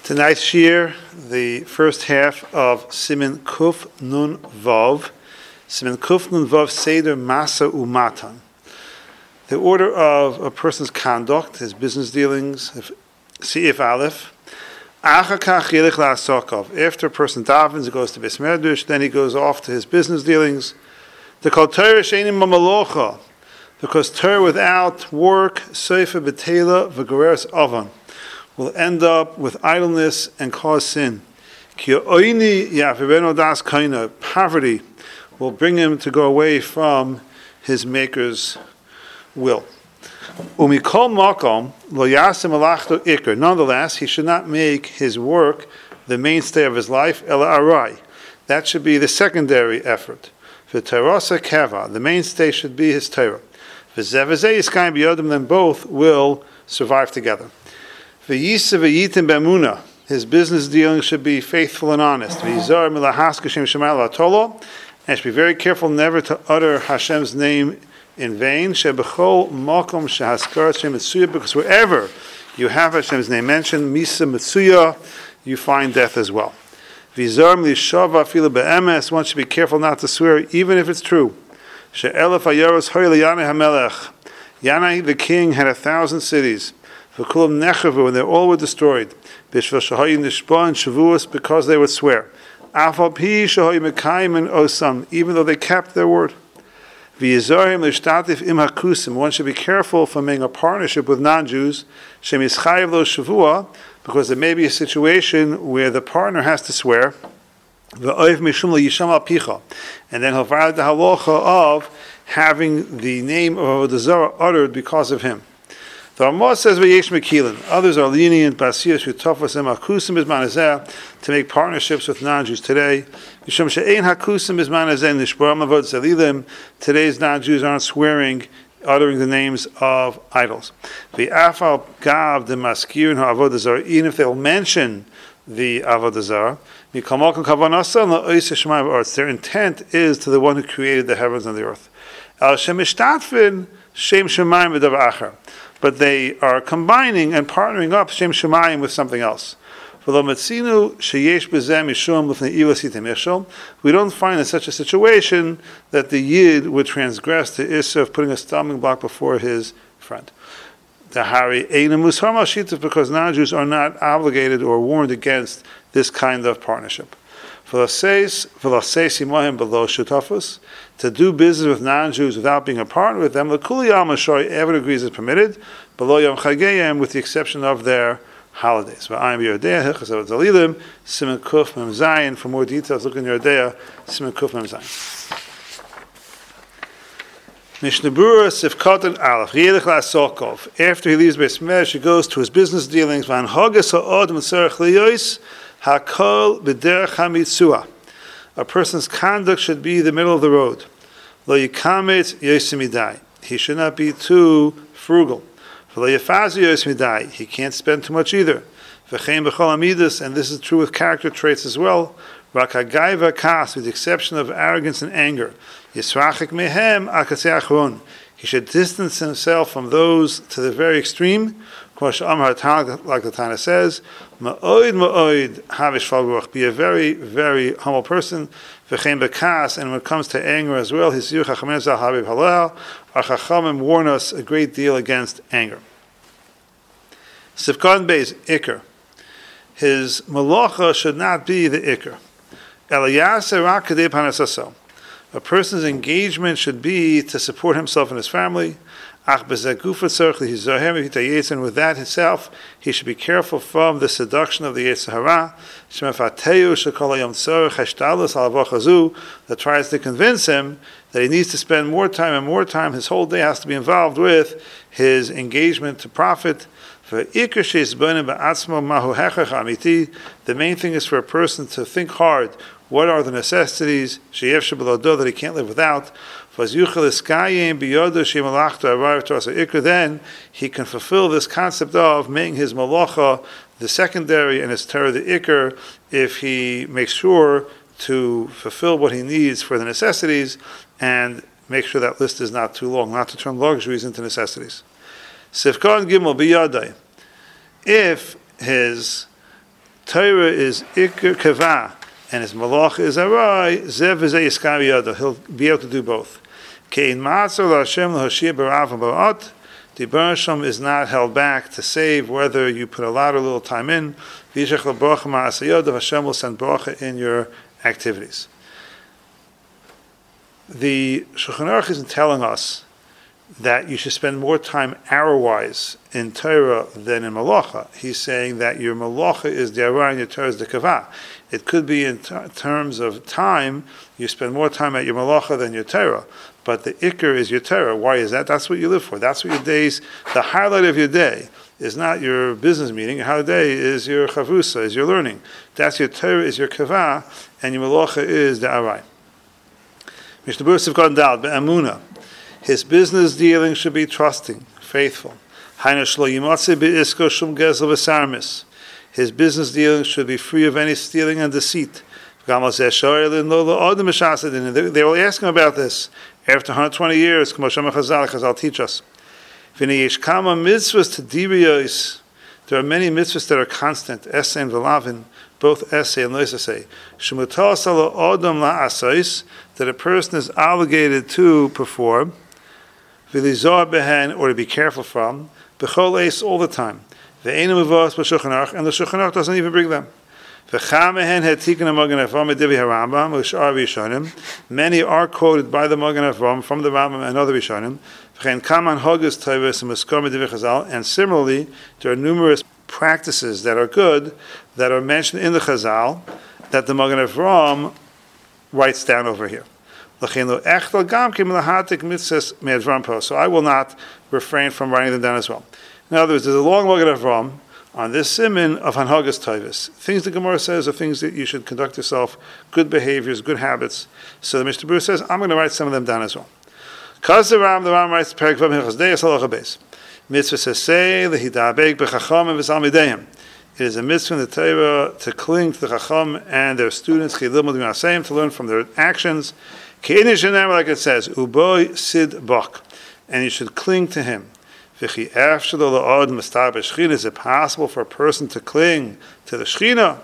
Tonight's shir, the first half of Siman Kuf Nun Vav. Siman Kuf Nun Vav Seder Masa Umatan. The order of a person's conduct, his business dealings, Seif Aleph. After a person davens, he goes to Beis Medrash, then he goes off to his business dealings. The Kol Torah She'enim Mamalocha, because Torah without work, Seifa Betela V'Gereres Avan, will end up with idleness and cause sin. Poverty will bring him to go away from his Maker's will. Nonetheless, he should not make his work the mainstay of his life. That should be the secondary effort. The mainstay should be his Torah. Then both will survive together. His business dealings should be faithful and honest. And should be very careful never to utter Hashem's name in vain. Because wherever you have Hashem's name mentioned, Misa Mitsuya, you find death as well. One should be careful not to swear, even if it's true. Yanai the king had 1,000 cities. And they all were destroyed because they would swear, even though they kept their word. One should be careful from making a partnership with non-Jews, because there may be a situation where the partner has to swear, and then he'll violate the halacha of having the name of Avodah Zarah uttered because of him. The Ramah says V'yesh Mekilin. Others are lenient to make partnerships with non-Jews today. Today's non-Jews aren't swearing, uttering the names of idols. Even if they'll mention the Avodah Zarah, their intent is to the one who created the heavens and the earth. But they are combining and partnering up Shem Shemayim with something else. We don't find in such a situation that the Yid would transgress the issue of putting a stumbling block before his friend. Because non-Jews are not obligated or warned against this kind of partnership. To do business with non-Jews without being a partner with them, everyone agrees is permitted, with the exception of their holidays. For more details, look in Yerdea, Siman Kuf Mem Zayin. Mishnah Berurah Sifkat and Aleph. After he leaves Beis Medrash, he goes to his business dealings. Hakol b'derech hamitzua. A person's conduct should be the middle of the road. Lo yikamet yosemidai. He should not be too frugal. Lo yafazu yosemidai. He can't spend too much either. V'chein b'chol amidus, and this is true with character traits as well. Rak hagai v'kas, with the exception of arrogance and anger. Yisrachik mehem akasei achron. He should distance himself from those to the very extreme. Like the Tana says, be a very, very humble person. And when it comes to anger as well, our Chachamim warn us a great deal against anger. Sifkan Beis Iker. His malacha should not be the Iker. A person's engagement should be to support himself and his family. And with that himself, he should be careful from the seduction of the Yetzer Hara that tries to convince him that he needs to spend more time and more time. His whole day has to be involved with his engagement to profit. The main thing is for a person to think hard. What are the necessities that he can't live without? Then he can fulfill this concept of making his malacha the secondary and his Torah the ikr, if he makes sure to fulfill what he needs for the necessities and make sure that list is not too long, not to turn luxuries into necessities. Sifkan Gimel biyadai. If his Torah is ikr kavah, and his malach is arai, zev v'zeh yiskar yada. He'll be able to do both. Kein matzor l'Hashem l'hoshia b'rav v'ba'at. The Baruch Hashem is not held back to save whether you put a lot or little time in. V'yishach l'bracha ma'asayod, Hashem will send bracha in your activities. The Shulchan Aruch isn't telling us that you should spend more time hour-wise in Torah than in Malacha. He's saying that your Malacha is the Arah and your Torah is the Kavah. It could be in terms of time, you spend more time at your Malacha than your Torah. But the Iker is your Torah. Why is that? That's what you live for. That's what your days, the highlight of your day is not your business meeting. Your highlight day is your Chavusa, is your learning. That's your Torah, is your Kavah, and your Malacha is the Arah. Mishnah Berurah Sivkot Dal, Be'amuna. His business dealing should be trusting, faithful. His business dealing should be free of any stealing and deceit. They will ask him about this after 120 years. Chazal teach us. There are many mitzvahs that are constant, essay and velavin, both essay and loisasay. That a person is obligated to perform, or to be careful from, all the time. And the Shulchan Aruch doesn't even bring them. Many are quoted by the Magen Avraham from the Rambam and other Rishonim. And similarly, there are numerous practices that are good that are mentioned in the Chazal that the Magen Avraham writes down over here. So I will not refrain from writing them down as well. In other words, there's a long Magen Avraham on this siman of Hanhagas Tovos. Things the Gemara says are things that you should conduct yourself, good behaviors, good habits. So the Mishnah Berurah says, I'm going to write some of them down as well. The Ram writes, Mitzvah says, say, Lehidabeg b'chacham v'zalmideim. It is a mitzvah in the Torah to cling to the Chacham and their students, to learn from their actions. Like it says, Uboy Sid Bok, and you should cling to him. Is it possible for a person to cling to the Shechina?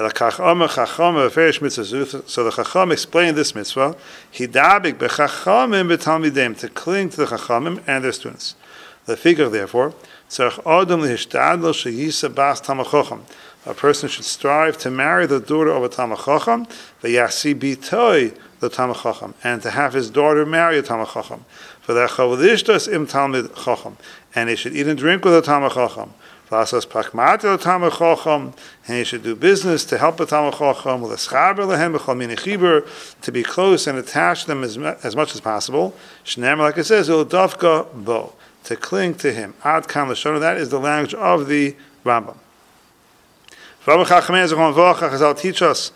So the Chacham explained this mitzvah, to cling to the Chachamim and their students. The figure, therefore, a person should strive to marry the daughter of a Talmid Chacham, the Talmid Chacham, and to have his daughter marry a Talmid Chacham. For the Chavalishtas im Talmid Chacham, and he should eat and drink with a Talmid Chacham. V'asas prakmat the Talmid Chacham, and he should do business to help the Talmid Chacham with a schaber lehem b'chol mini chibur, to be close and attach them as much as possible. Shneimar, like it says, il dafka bo, to cling to him. Ad kan l'shon, that is the language of the Rambam. Chazal teach us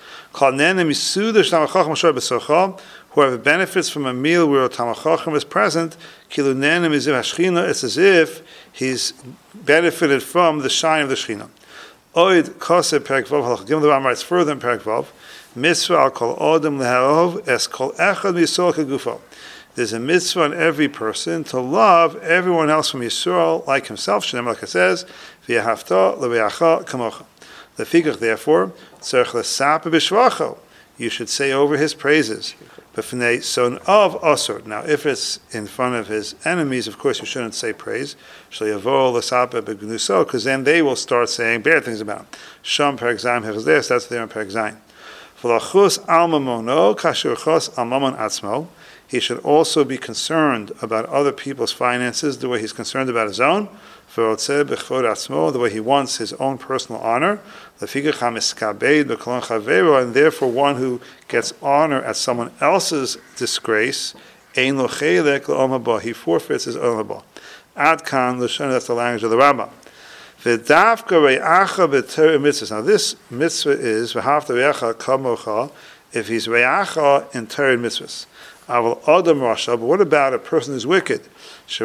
whoever benefits from a meal where a Talmid Chacham is present, it's as if he's benefited from the shine of the Shechina. Oid Koseh Perek Vav, the Rambam writes further in Perek Vav, mitzvah al kol odem leharov es kol echad miyisrael kegufo. There's a mitzvah on every person to love everyone else from Yisrael like himself. Shneimar, like it says, v'yahavta l've'acha kamocha. The figure, therefore, you should say over his praises. Son of Asur. Now, if it's in front of his enemies, of course, you shouldn't say praise. Because then they will start saying bad things about him. Sham Perek Zayin Hechazdes, that's there in Perek Zayin. He should also be concerned about other people's finances the way he's concerned about his own. The way he wants his own personal honor, and therefore one who gets honor at someone else's disgrace, he forfeits his own haba. Ad kan l'shon, that's the language of the Rambam. Now this mitzvah is if he's re'acha in Torah mitzvahs. But what about a person who's wicked? That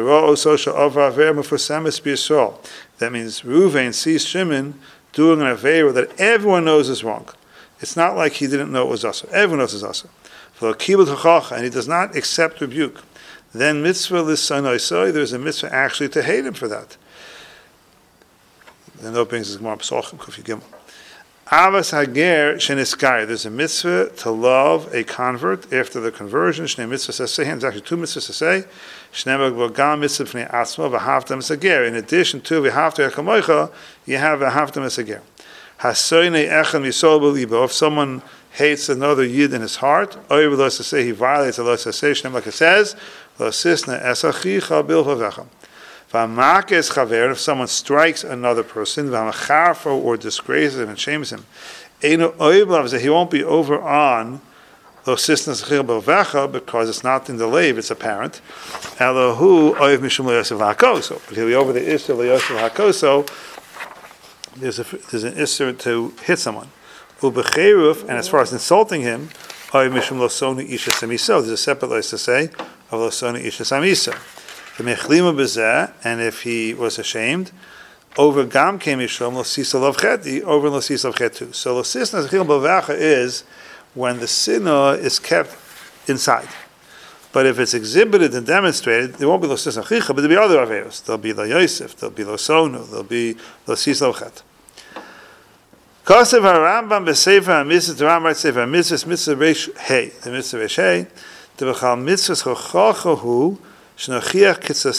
means Reuven sees Shimon doing an avera that everyone knows is wrong. It's not like he didn't know it was asa. Everyone knows it's asa. And he does not accept rebuke. Then mitzvah l'sanoisoi, there's a mitzvah actually to hate him for that. Then that brings us Gemara Pesachim Kuf Gimel. Avas Hager Sheniskaya. There's a mitzvah to love a convert after the conversion. Shnei mitzvah saseh. There's actually two mitzvahs to say. Shnei v'gam mitzvah fnei atzma v'havta misager. In addition to v'havta ekamoicha, you have v'havta misager. Hasoynei echan misol b'libo. If someone hates another yid in his heart, oy v'lo saseh, he violates lo saseh. Shnei like it says, lo sisna esachicha bilvavecha. V'amakes chaver, if someone strikes another person, v'amacharfo, or disgraces him and shames him, einu oiblav, he won't be over on lo sisna esachicha bilvavecha, because it's not in the lave, it's apparent. Elohu oiv mishum lo yosef hakoso. But he'll be over the isser lo yosef hakoso. There's an isser to hit someone. Ubecheruf, and as far as insulting him, oiv mishum lo sonu isha samiso. There's a separate place to say of lo sonu isha samisa. And if he was ashamed, over gam came Yishom lo sisa lov cheti, over lo sisa lov chetu. So lo sisa zechil b'vacha is when the sinah is kept inside. But if it's exhibited and demonstrated, there won't be lo sisa chicha, but there'll be other averos. There'll be lo Yosef, there'll be lo sonu, there'll be lo sisa lov chet. Kosev HaRambam b'sefer HaMitzvah, the Rambam writes sefer HaMitzvah, mitzvah reish hey, the mitzvah reish hey, the b'chal mitzvah chochacha hu, there's a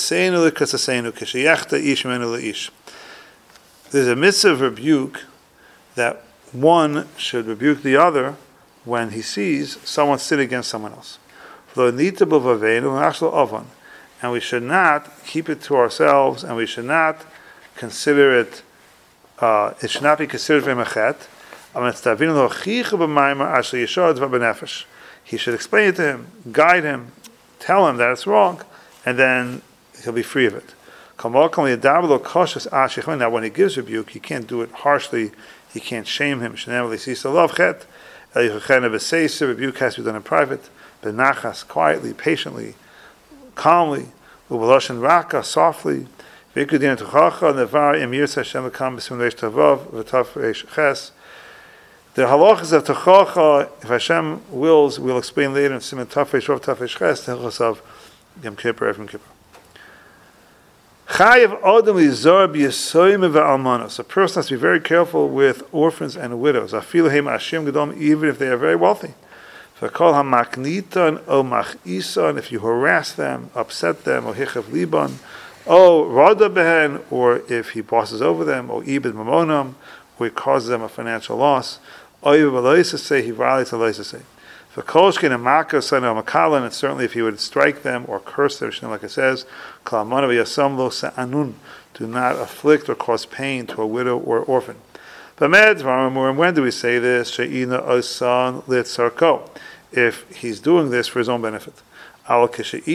mitzvah of rebuke that one should rebuke the other when he sees someone sin against someone else. And we should not keep it to ourselves, and we should not consider it, it should not be considered v'machet. He should explain it to him, guide him, tell him that it's wrong, and then he'll be free of it. Now, when he gives rebuke, he can't do it harshly, he can't shame him. Rebuke has to be done in private, quietly, patiently, calmly, softly. The halachas of Techacha, if Hashem wills, we'll explain later in Siman Tafresh Rav Tafresh Ches, the halachas of Yom Kippur, Yom Kippur. Chayav Adam Lizar b'Yisoyim v'Almanos. A person has to be very careful with orphans and widows. Afilu heim Ashim Gedom, even if they are very wealthy. V'kol hamaknitan o machisan, if you harass them, upset them, o hichav liban, o rada behen, or if he bosses over them, o ibid mamonam, or he causes them a financial loss. Oyev v'loisasei, he violates the loisasei. For Kolshkin and Maka, son of Makalan, and certainly if he would strike them or curse them, like it says, do not afflict or cause pain to a widow or orphan. But when do we say this? If he's doing this for his own benefit. But let's say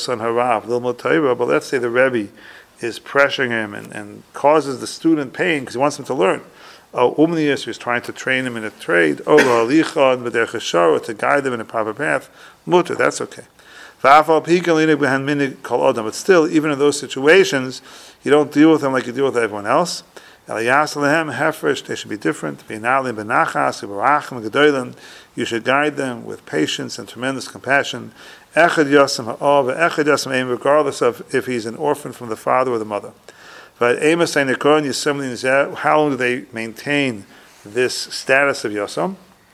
the Rebbe is pressuring him and causes the student pain because he wants him to learn. Umnius, who's trying to train him in a trade, to guide them in a proper path, mutter, that's okay. But still, even in those situations, you don't deal with them like you deal with everyone else. They should be different. You should guide them with patience and tremendous compassion, regardless of if he's an orphan from the father or the mother. But how long do they maintain this status of Yosam?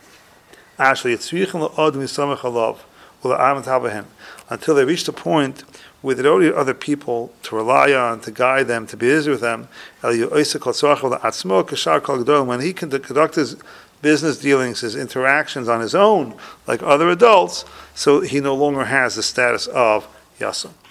Until they reach the point where they don't need other people to rely on, to guide them, to be busy with them. When he can conduct his business dealings, his interactions on his own, like other adults, so he no longer has the status of Yosam.